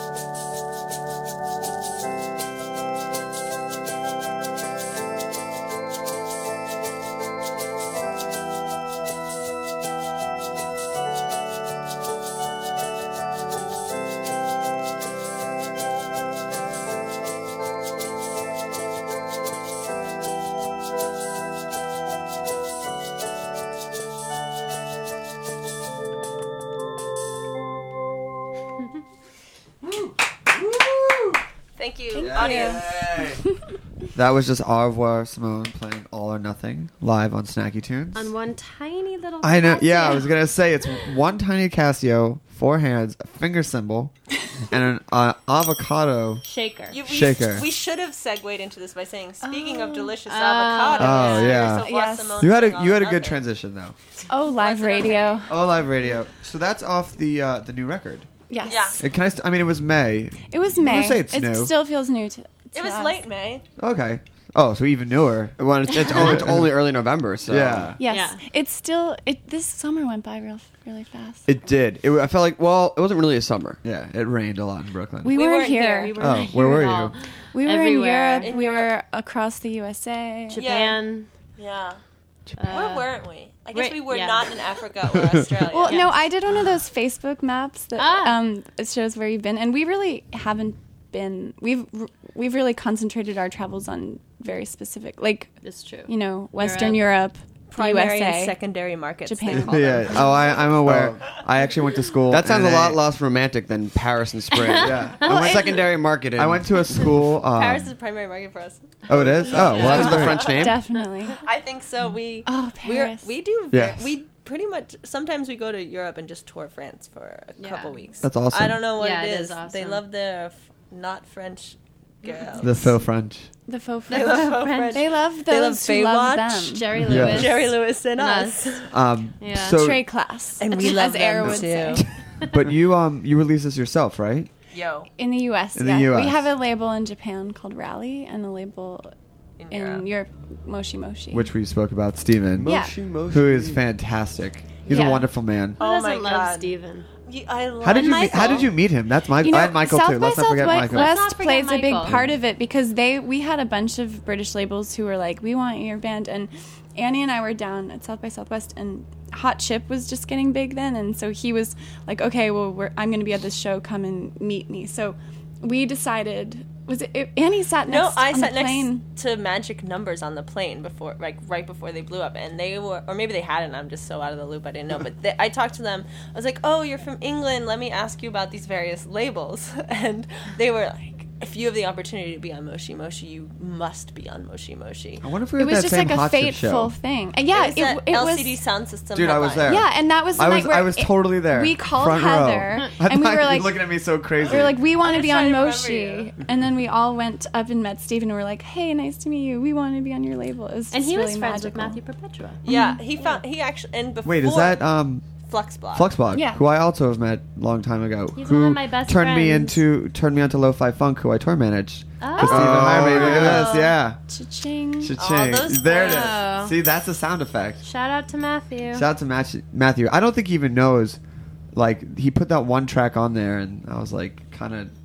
Thank you, Thank audience. you. That was just Au revoir Simone playing All or Nothing live on Snacky Tunes. On one tiny little I know. Yeah, Casio. I was gonna say it's one tiny Casio, four hands, a finger cymbal, and an uh, avocado. shaker. You, we, Shaker. we should have segued into this by saying, speaking of delicious Oh. avocado. Oh, here's yeah. a Yes. Simone You had a song you had a on good nothing. transition though. Oh, live radio. Oh, live radio. So that's off the uh, the new record. Yes. Yeah. It can I, st- I mean, it was May. It was May. say it's it new. still feels new to, to It was us. late May. Okay. Oh, so even newer. Well, it's, it's, only, it's only early November, so Yeah. Yes. Yeah. It's still it this summer went by real really fast. it did. It, I felt like well, it wasn't really a summer. Yeah, it rained a lot in Brooklyn. we, We weren't weren't here. here. We were Oh, not where here were at you? all. We were Everywhere. in Europe. In we Europe. were across the U S A. Japan. Yeah. Uh, Where weren't we? I guess right, we were yeah. not in Africa or Australia. Well, Yeah. no, I did one of those Facebook maps that Ah. um, it shows where you've been, and we really haven't been. We've we've really concentrated our travels on very specific, like It's true. you know, Western Europe, primary U S A. and secondary markets. Japan. they call them. Yeah. Oh, I, I'm aware. Oh. I actually went to school. That sounds in a lot less romantic than Paris and spring. Yeah. I went secondary market. In, I went to a school. Um, Paris is a primary market for us. Oh, it is. Oh, well, That's that's the great. French name. Definitely. I think so. We Oh, we're, Paris. we do Yes. we pretty much sometimes we go to Europe and just tour France for a Yeah. couple weeks. That's awesome. I don't know what Yeah, it it is. is awesome. They love their f- not French girls. The faux French. The faux They love French. faux French. They love They love those who love Baywatch. them. Jerry Yeah. Lewis. Jerry Lewis and And us. us. Um, Yeah. So, Trey class, And we as love Air them would too. say. but you um you released this yourself, right? Yo. In the U S, In the yeah. U S. We have a label in Japan called Rally and a label In in Europe. Europe, Moshi Moshi. Which we spoke about, Steven, Yeah. Moshi, moshi. who is fantastic. He's Yeah. a wonderful man. Who Oh doesn't my love God. Steven? You- I love How did you meet, Michael. how did you meet him? That's my You know, I had Michael South too. by Let's not forget Southwest Michael. Let's not forget plays a big Michael. part of it because they we had a bunch of British labels who were like, "We want your band," and Annie and I were down at South by Southwest, and Hot Chip was just getting big then, and so he was like, "Okay, well, we're, I'm going to be at this show. Come and meet me." So we decided. Was it, it Annie sat next No, I on sat the plane. next to Magic Numbers on the plane before, like right before they blew up, and they were, or maybe they hadn't. I'm just so out of the loop, I didn't know. But they, I talked to them. I was like, "Oh, you're from England. Let me ask you about these various labels." And they were like, "If you have the opportunity to be on Moshi Moshi, you must be on Moshi Moshi." I wonder if we It were was at just that same like a Hot Chip fateful show. thing. And yeah, it was it, at it L was. C D Sound System. Dude, I was headline. there. Yeah, and that was the I night was where I was it- totally there. We called Front Heather, row. and we I were thought like, you looking at me so crazy. we were like, we want I to was be trying on to remember Moshi, you. and then we all went up and met Steve, and we were like, hey, nice to meet you. We want to be on your label. It was And just he really was friends magical. with Matthew Perpetua. Yeah, he found he actually and before Wait, is that um Fluxblog? Fluxblog? Yeah. Who I also have met a long time ago. He's who one of my best turned me friends. into turned me onto Lo-Fi Funk, who I tour managed. Oh. Because Steven hired me. Look at this, yeah. Cha-ching. Cha-ching. those There it Wow. is. See, that's a sound effect. Shout out to Matthew. Shout out to Match- Matthew. I don't think he even knows. Like, he put that one track on there, and I was like, kind of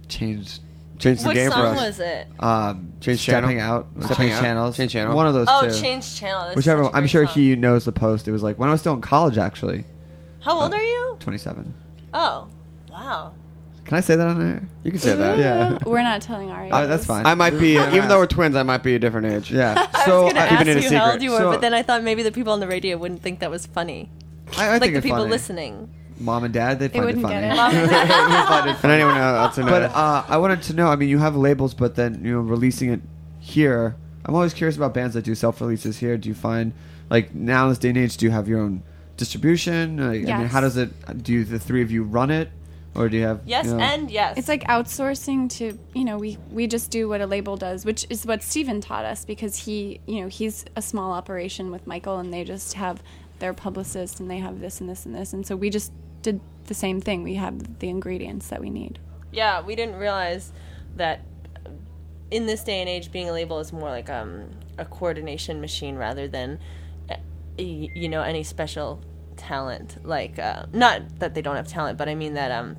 changed. Changed the Which game for song us. was it? Um, Change stepping channel? out, Stepping change out? channels, Change channel? One of those Oh, two. Change Channel. That's Whichever. such a I'm great sure song. he knows the post. It was like when I was still in college, actually. How old are you? twenty-seven. Oh, wow. Can I say that on there? You can say that. Yeah. We're not telling our age. Oh, that's fine. I might be, even though we're twins, I might be a different age. Yeah. I So was going to I- ask keeping it a you how old secret. you were, So- but then I thought maybe the people on the radio wouldn't think that was funny. I, I like think the it's people funny. listening. Mom and dad, they'd They find it wouldn't funny. get it. Mom and dad. And anyone else to know. But uh, I wanted to know. I mean, you have labels, but then you know, releasing it here. I'm always curious about bands that do self releases here. Do you find like now in this day and age, do you have your own distribution? Like, I mean, Yes. how does it? Do you, the three of you run it, or do you have? Yes you know- and yes. It's like outsourcing to, you know, we, we just do what a label does, which is what Steven taught us because he, you know, he's a small operation with Michael and they just have their publicist and they have this and this and this. And so we just did the same thing. We have the ingredients that we need. Yeah, we didn't realize that in this day and age, being a label is more like um, a coordination machine rather than, uh, y- you know, any special talent. Like, uh, not that they don't have talent, but I mean that, um,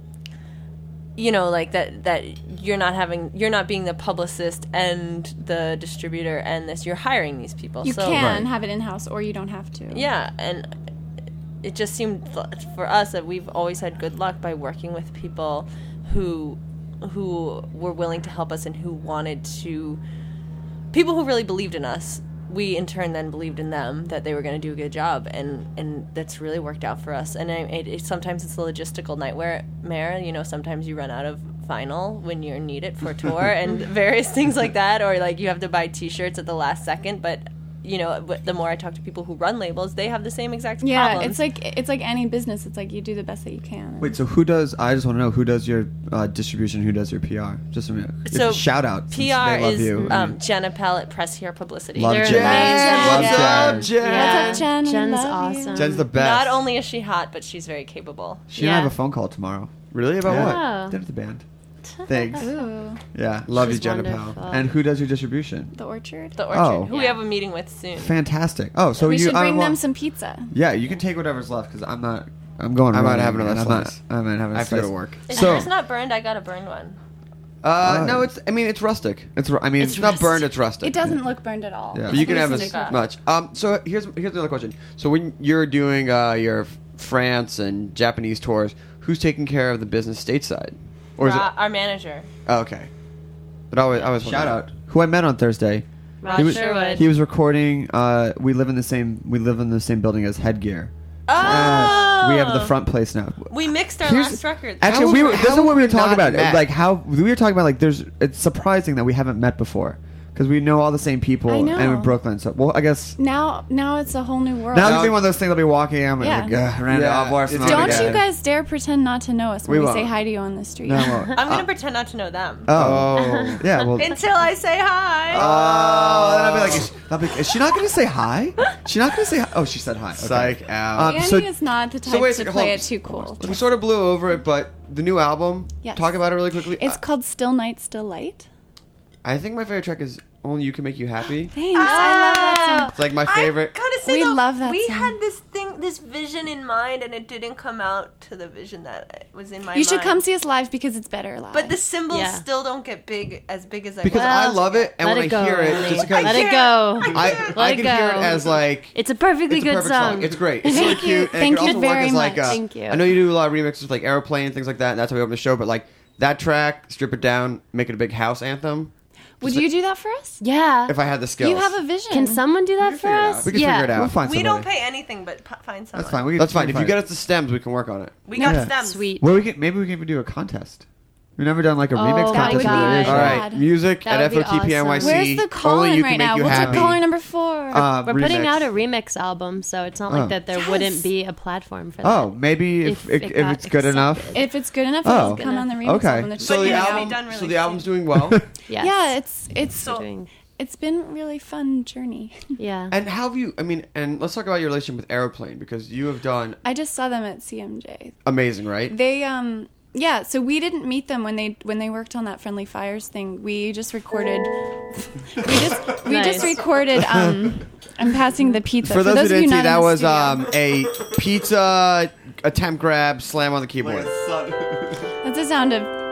you know, like that that you're not having, you're not being the publicist and the distributor and this. You're hiring these people. You so, can have it in-house or you don't have to. Yeah, and it just seemed for us that we've always had good luck by working with people who who were willing to help us and who wanted to people who really believed in us. We in turn then believed in them that they were going to do a good job, and and that's really worked out for us. And I, it, it, sometimes it's a logistical nightmare. You know, sometimes you run out of vinyl when you need it for tour and various things like that, or like you have to buy T-shirts at the last second. But you know, but the more I talk to people who run labels, they have the same exact Yeah, problems. it's like it's like any business. It's like you do the best that you can. Wait, so who does? I just want to know who does your uh, distribution, who does your P R? Just a minute. So shout out. since P R they love is you. I um, mean, Jenna Pallet Press Here Publicity. Love They're Jen. amazing. Love Yeah. Jen. Jen. Yeah. What's up, Jen? We Jen's love you. awesome. Jen's the best. Not only is she hot, but she's very capable. She and I have Yeah. a phone call tomorrow. Really? About Yeah. what? Oh. Dinner at the band. Thanks. Ooh, Yeah. Love you, She's Jenna wonderful. Pal. And who does your distribution? the orchard. The Orchard, Oh. who we Yeah. have a meeting with soon. Fantastic. Oh, so we you should I bring want- them some pizza. Yeah, you can take whatever's left because I'm not. I'm going. I might running, have another and I'm not- slice. I might have. I have to go to work. If So- yours not burned, I got a burned one. Uh, Uh, no, it's. I mean, it's rustic. It's. ru- I mean, It's it's It's not burned. It's rustic. It doesn't look burned at all. Yeah. But you can have It's as good. much. Um. So here's here's the other question. So when you're doing uh, your France and Japanese tours, who's taking care of the business stateside? Or is Ra- it? our manager. Oh, okay. But I always, I was shout out. Who I met on Thursday. Rob He was, Sherwood. he was recording. Uh, we live in the same. We live in the same building as Headgear. Oh, Uh, we have the front place now. We mixed our Here's- last record. Actually, How we have were. we- This is how what we were have we talking not about. met? Like how we were talking about. Like there's. It's surprising that we haven't met before because we know all the same people I and know. we're in Brooklyn. So well, I guess Now, now it's a whole new world. now it's No. gonna be one of those things. I'll be walking. I'm Yeah. like, uh, ran Yeah, into Alvar it's- Simone Don't again. you guys dare pretend not to know us when We we, won't. say hi to you on the street. No, I won't. I'm gonna pretend not to know them Oh, Oh. yeah. Well, until I say hi. oh, then I'll be like, is, I'll be, is she not gonna say hi? She's not gonna say hi. Oh, she said hi. Okay. Psych out. Um, Andy so- is not the type so wait a to second, play hold it on. too cool. we sort of blew over it, but the new album. Yes. Talk about it really quickly. It's Uh, called Still Night, Still Light. I think my favorite track is "Only You Can Make You Happy." Thanks. I love that song. It's like my favorite. I gotta say, We though, love that We song. had this thing, this vision in mind, and it didn't come out to the vision that was in my You should mind. come see us live because it's better live. But the cymbals Yeah. still don't get big as big as I Because want. I Well, love it, and let when it I go, hear it, Riley. just because Let it can't. go. I, Let I it can hear it go. as like It's a perfectly it's a good perfect song. song. It's great. It's Thank really you. cute. And Thank it could you also work very as like much. a, Thank you. I know you do a lot of remixes with like Aeroplane, things like that. And that's how we open the show. But like that track, strip it down, make it a big house anthem. Would you do that for us? Yeah. If I had the skills, You have a vision. Can someone do that for figure it out. us? We can yeah. figure it out. We'll find We somebody. don't pay anything but p- find someone. That's fine. We can, That's fine. we If can you get find us the stems, we can work on it. We got Yeah. stems. Sweet. Well, we can maybe we can even do a contest. We've never done like a Oh remix my contest. God. in years. All God. right, music That at would F be O T P N Y C. awesome. Where's the Only call-in you right can make now? you What's happy. our caller number four? Uh, We're putting remix. out a remix album, so it's not Oh. like that there Yes. wouldn't be a platform for that. Oh, maybe if If if, it if got it's good enough. accepted. if it's good enough, Oh. it'll come on the remix Okay. album. So But the yeah, it'll be album, done really so the soon. album's doing well. Yes. Yeah, it's it's So- Doing- it's been a really fun journey. yeah. And how have you? I mean, and let's talk about your relationship with Aeroplane because you have done I just saw them at C M J. amazing, right? They um yeah, so we didn't meet them when they when they worked on that Friendly Fires thing. We just recorded we just we Nice. just recorded um I'm passing the pizza. For those who of didn't you see, not in that the was studio. um, a pizza attempt grab slam on the keyboard. That's the sound of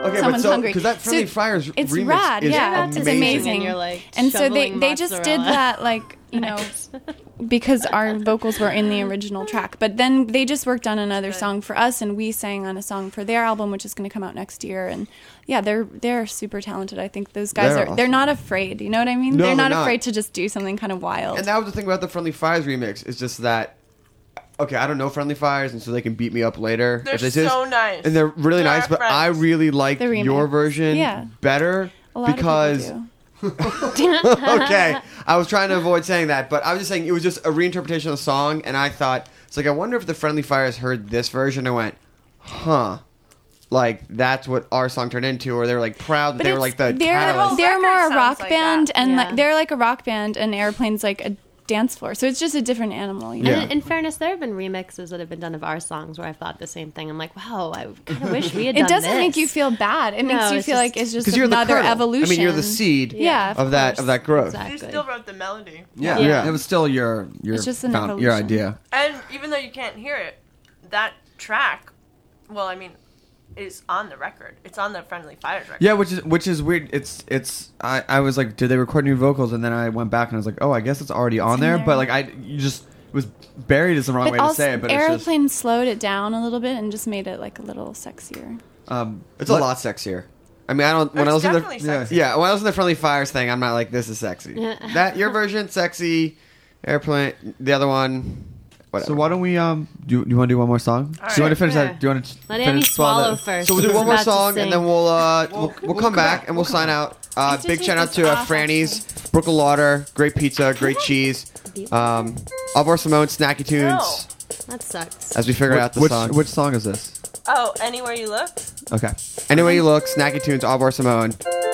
Okay, someone's but so, hungry. because that Friendly So Fires it's remix rad, is yeah, amazing. it's amazing. And you're like And so they shoveling they just did mozzarella. that like you know because our vocals were in the original track, but then they just worked on another song for us, and we sang on a song for their album, which is going to come out next year. And yeah, they're they're super talented. I think those guys They're are they're awesome. not afraid. You know what I mean? No, they're not they're not. afraid to just do something kind of wild. And that was the thing about the Friendly Fires remix is just that. Okay, I don't know Friendly Fires, and so they can beat me up later. They're if this so is, nice. and they're really They're nice. our But friends. I really like The remix. your version Yeah. better a lot because. of people do. Okay, I was trying to avoid saying that, but I was just saying it was just a reinterpretation of the song, and I thought it's like I wonder if the Friendly Fires heard this version and went, "Huh." Like that's what our song turned into, or they were like proud that But they were it's- like the they're catalyst. they're record more a sounds rock like band, that. and Yeah. like they're like a rock band, and Airplane's like a dance floor. So it's just a different animal. You know? Yeah. And in fairness, there have been remixes that have been done of our songs where I've thought the same thing. I'm like, wow, I kind of wish we had done It doesn't this. make you feel bad. It No, makes you it's feel just- like it's just Because you're the another kernel. evolution. I mean, you're the seed Yeah, of, that course. of that growth. Exactly. You still wrote the melody. Yeah. Yeah. It was still your your It's just an found- your evolution. idea. And even though you can't hear it, that track, well, I mean, is on the record. It's on the Friendly Fires record. Yeah, which is which is weird. It's it's I, I was like, did they record new vocals? And then I went back and I was like, oh, I guess it's already on in there. there. But like I you just it was buried is the wrong But way to also, say it. But it's just Airplane slowed it down a little bit and just made it like a little sexier. um, It's what- a lot sexier. I mean, I don't. When I It's listen to definitely yeah, sexy. yeah, when I listen to Friendly Fires thing, I'm not like this is sexy. That your version sexy, Airplane. The other one, whatever. So why don't we um do you want to do one more song? All do you want to right. finish Sure. that? Do you want to Let finish Annie swallow swallow that? first. So we'll do She's one more about to song and sing. then we'll uh we'll, We'll- we'll, we'll come come back back. and we'll We'll sign come out. Uh, have to big take shout out this to uh, off, Franny's, Brooklyn Lauder, great pizza, great cheese. Um, Alvar Simone, Snacky Tunes. That sucks. As we figure out the which song. which song is this? Oh, Anywhere You Look? Okay. Anyway you look, Snacky Tunes, Alvar Simone.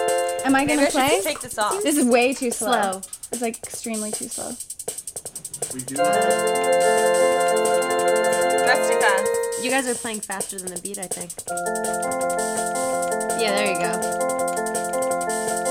Am I Maybe gonna I should play? just take this off. This is way too slow. Slow. It's like extremely too slow. That's too fast. You guys are playing faster than the beat, I think. Yeah, there you go.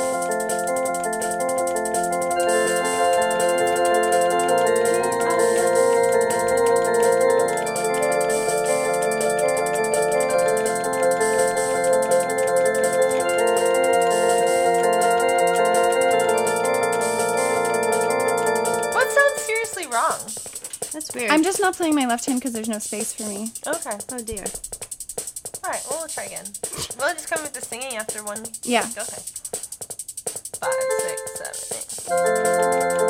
What sounds seriously wrong? That's weird. I'm just not playing my left hand because there's no space for me. Okay. Oh dear. Alright, well, we'll try again. Will it just come with the singing after one? Yeah. Okay. Five, six, seven, eight.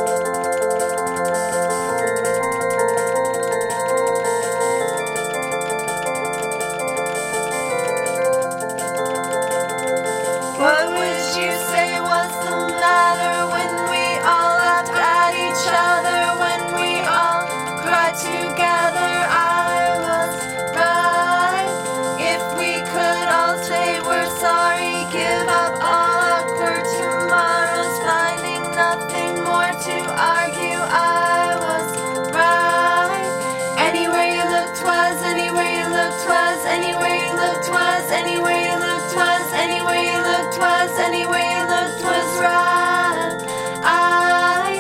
What would you say was the matter when we all laughed at each other, when we all cried together? I was right. If we could all say we're sorry, give up all awkward tomorrows, finding nothing more to argue. I was right. Anywhere you looked was, anywhere you looked was, anywhere you looked was, anywhere you looked was, anywhere you looked was, anywhere you looked was right. I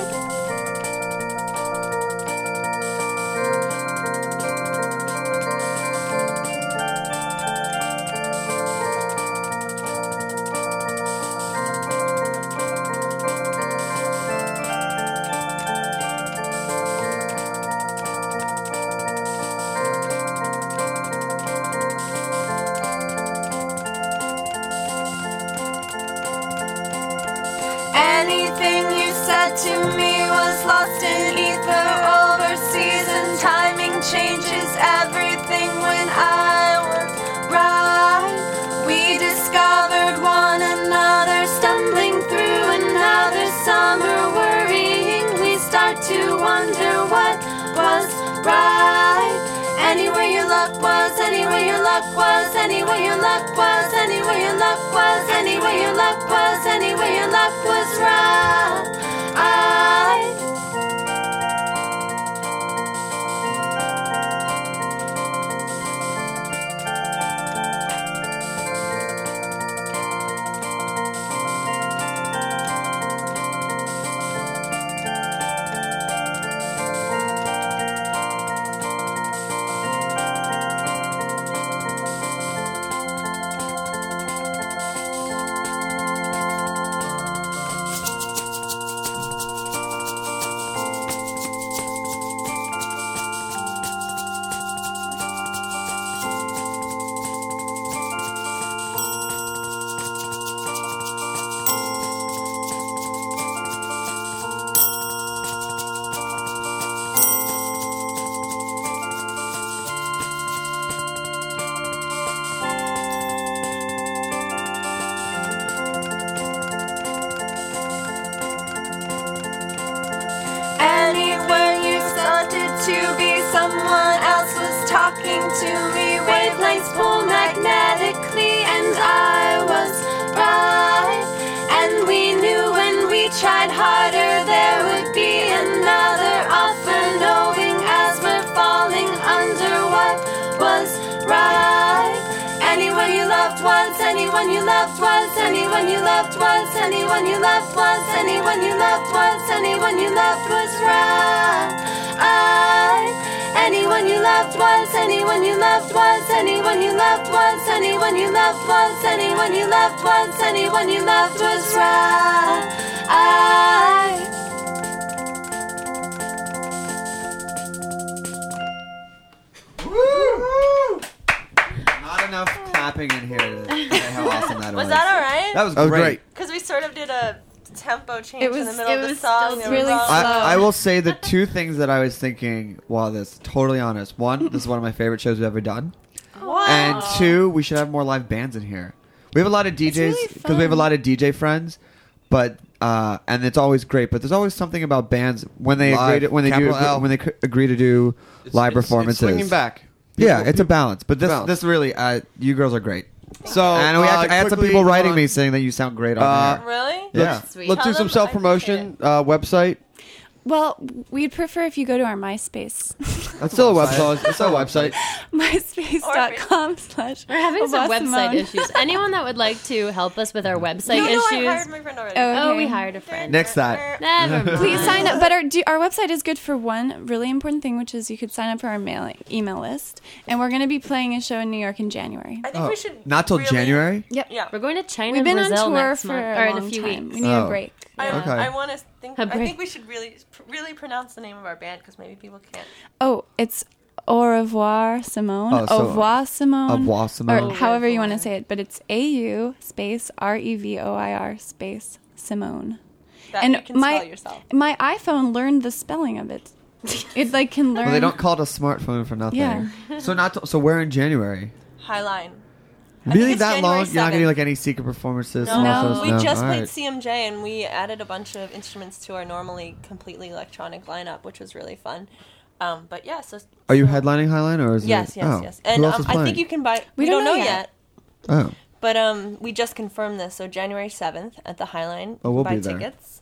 Anything you said to me was lost in ether overseas, and timing changes everything. When I was right, we discovered one another, stumbling through another summer, worrying. We start to wonder what was right. Anywhere your luck was, anywhere your luck was, anywhere your luck was, anywhere your luck was, anywhere your luck was, anywhere your luck was right. I talking to me. Wavelengths pull magnetically, and I was right. And we knew when we tried harder there would be another offer, knowing as we're falling under what was right. Anyone you loved once, anyone you loved once, anyone you loved once, anyone you loved once, anyone you loved once, anyone you loved was right. Anyone you loved once, anyone you loved once, anyone you loved once, anyone you loved once, anyone you loved once, anyone you loved was right. Not enough clapping in here to say how awesome that was. Was that all right? That was That was great. great. Because we sort of did a tempo change It was- in the middle it of the was song. still There was really all- slow. I, I will say the two things that I was thinking while this, totally honest. One, this is one of my favorite shows we've ever done. Wow. And two, we should have more live bands in here. We have a lot of D Js really because we have a fun. lot of D J friends, but uh, and it's always great. But there's always something about bands when they Live, agree to, when they do capital L. when they c- agree to do live It's- performances. It's swinging back. Yeah, People- it's a balance. But this balance. this really, uh, you girls are great. So And we uh, actually, I had some quickly, people writing uh, me saying that you sound great on uh, there. Really? Yeah. Sweet. Let's do Tell some them I self promotion. Uh, website. Well, we'd prefer if you go to our MySpace. That's still a website. It's still a website. MySpace.com slash. We're having some Obama website Simone. issues. Anyone that would like to help us with our website No, no, I issues? hired my friend already. Oh, Oh, okay. we hired a friend. Next that. Never mind. Please sign up. But our, do, our website is good for one really important thing, which is you could sign up for our mail, email list. And we're going to be playing a show in New York in January. I think Oh, we should. not till really- January? Yep. Yeah. We're going to China We've and been Brazil on tour next for month, a or in long a few time. weeks. We need Oh. a break. I, Okay. I want to think. A I break. think we should really, really pronounce the name of our band because maybe people can't. Oh, it's Au revoir, Simone. Oh, so- Au revoir, Simone. Au revoir, Simone. Or however you want to say it. But it's A U space R E V O I R space Simone. That And you can my spell yourself. my iPhone learned the spelling of it. It like can learn. Well, they don't call it a smartphone for nothing. Yeah. So not to, so we're in January. Highline. I think Really it's that long? January You're not gonna do seventh. like any secret performances? No, small shows? we just All played right. C M J and we added a bunch of instruments to our normally completely electronic lineup, which was really fun. Um, but yeah, so Are you so- headlining Highline or is Yes, it? yes, oh. yes. Who And else um, is I playing? think you can buy. We We, don't don't, know know yet. yet. Oh, But um, we just confirmed this, so January seventh at the Highline. Oh, we'll buy be there. tickets.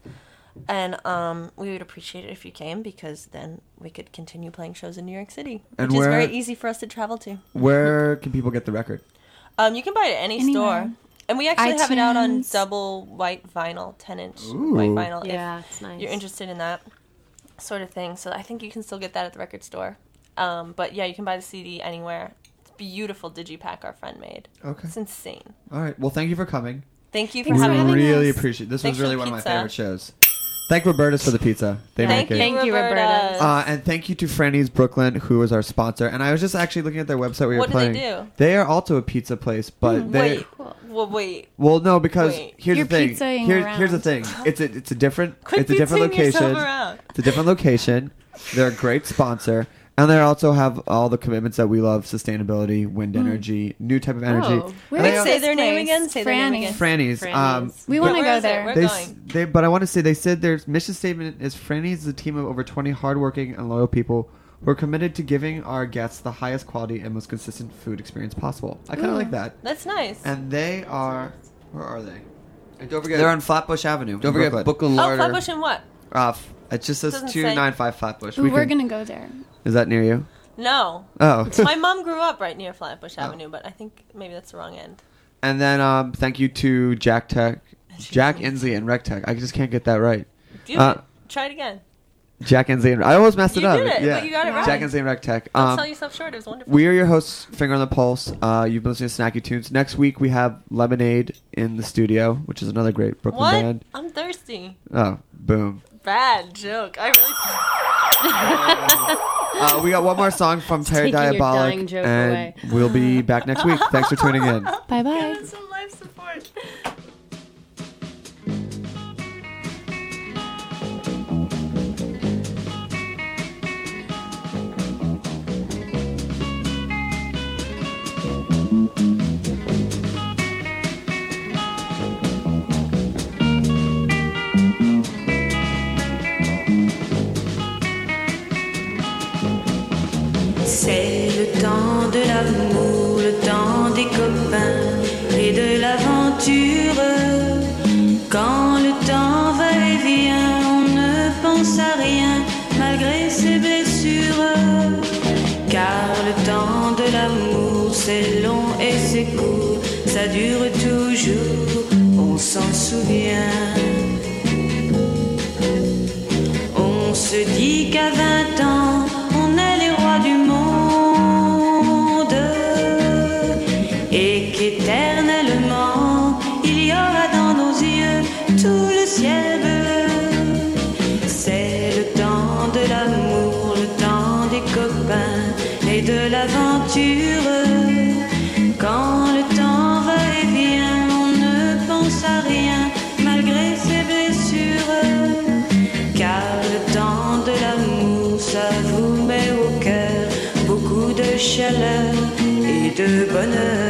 And um, we would appreciate it if you came because then we could continue playing shows in New York City, And which is where- very easy for us to travel to. where can people get the record? Um, you can buy it at any Anywhere. store. And we actually have it out on iTunes. double white vinyl, ten inch Ooh. white vinyl. Yeah, if it's nice. you're interested in that sort of thing. So I think you can still get that at the record store. Um, but yeah, you can buy the C D anywhere. It's a beautiful digipack our friend made. Okay. It's insane. All right. Well, thank you for coming. Thank you for Thanks we for having having me. really us. appreciate. This Thanks was really for one the of my pizza. favorite shows. Thank Roberta's for the pizza. They Thank make you, it. Thank you, Roberta. Roberta. Uh, and thank you to Franny's Brooklyn, who is our sponsor. And I was just actually looking at their website. We were What do they playing. do? They are also a pizza place, but they. Wait, well, wait. Well, no, because Wait. here's You're the thing. pizzaing Here's, here's the around. thing. It's a it's a different Quit it's a different pizzaing yourself location. around. It's a different location. They're a great sponsor, and they also have all the commitments that we love: sustainability, wind energy, new type of energy. Oh. Where And is they- Say this their name place? again. Say their name Franny. again. Franny's. Um, Franny's. We want to Where go is it? there. We're they, going. s- they, but I want to say they said their mission statement is Franny's is a team of over twenty hardworking and loyal people who are committed to giving our guests the highest quality and most consistent food experience possible. I kind of like that. That's nice. And they are. Where are they? And don't forget. They're on Flatbush Avenue. Don't in forget Brooklyn. Brooklyn oh, Larder. Flatbush and what? Uh, f- it just says Doesn't two say. nine five Flatbush. Ooh, we are can- gonna go there. Is that near you? No. Oh. My mom grew up right near Flatbush Avenue, but I think maybe that's the wrong end. And then um, thank you to Jack Tech, Jack Inslee and Rec Tech. I just can't get that right. Do Uh, it. Try it again. Jack Inslee and I almost messed it You up. did it, yeah. but you got it right. Jack Inslee and Rec Tech. Don't Um, sell yourself short. It was wonderful. we are your hosts, Finger on the Pulse. Uh, you've been listening to Snacky Tunes. Next week we have Lemonade in the studio, which is another great Brooklyn what? band. I'm thirsty. Oh, boom. Bad joke. I really. Uh, we got one more song from Terry taking your Diabolic, dying joke and away. we'll be back next week. Thanks for tuning in. Bye bye. Give it some life support. C'est le temps c'est long et c'est court, ça dure toujours, on s'en souvient. On se dit qu'à vingt ans, on est les rois du monde et qu'éternellement, il y aura dans nos yeux tout le ciel bleu. C'est le temps de l'amour, le temps des copains et de l'aventure. Quand le temps va et vient, on ne pense à rien malgré ses blessures. Car le temps de l'amour, ça vous met au cœur beaucoup de chaleur et de bonheur.